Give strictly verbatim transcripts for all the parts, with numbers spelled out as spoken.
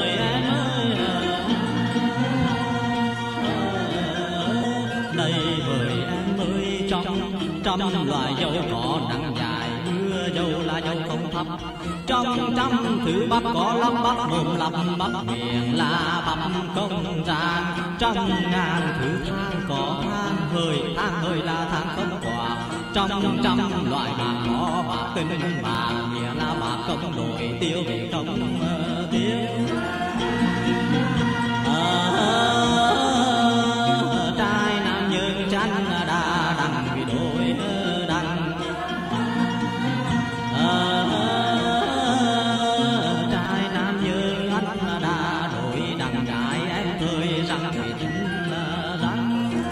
hỡi em ơi, đây hỡi em ơi, trong trăm loài dâu có nắng dài, mưa dâu là dâu không thấp. Trong trăm thứ bắp có lắp bắp mồm lắp bắp miệng là bắp không gian. Trăm ngàn thứ than có than hỡi, than hỡi là than không quả. Trong trăm loại bạc có bạc tinh bạc, nghĩa là bạc không đổi tiêu vì không tiêu. Trai nam nhân chăn đã đằng vì đôi đằng. Trai nam nhân anh đã đổi đằng gái em thời răng vì tính răng.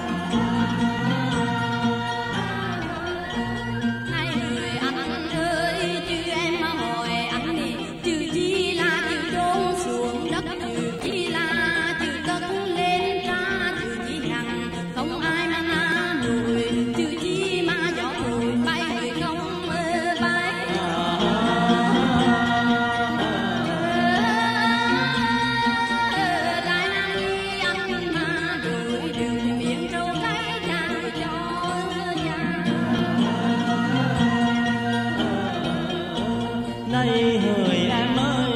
Này hỡi em ơi,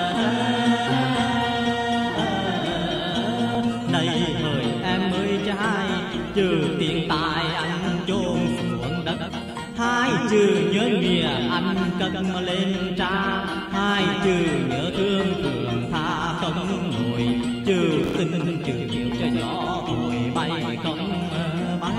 này hỡi em ơi trai, trừ tiền tài anh chôn xuống đất. Hai chữ nhớ nghĩa anh cất lên tra, hai chữ nhớ thương thường tha không nổi. Chữ tình chữ nhiều cho gió thổi bay không bay.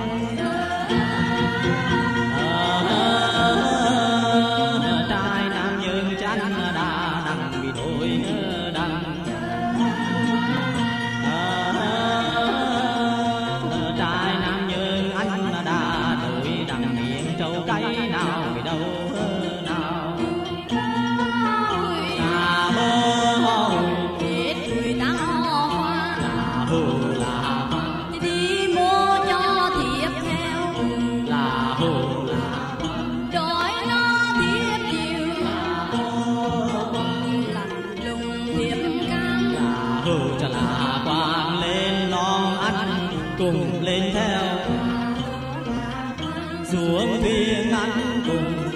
Cho là quang lên non anh cùng lên theo, xuống thuyền anh cùng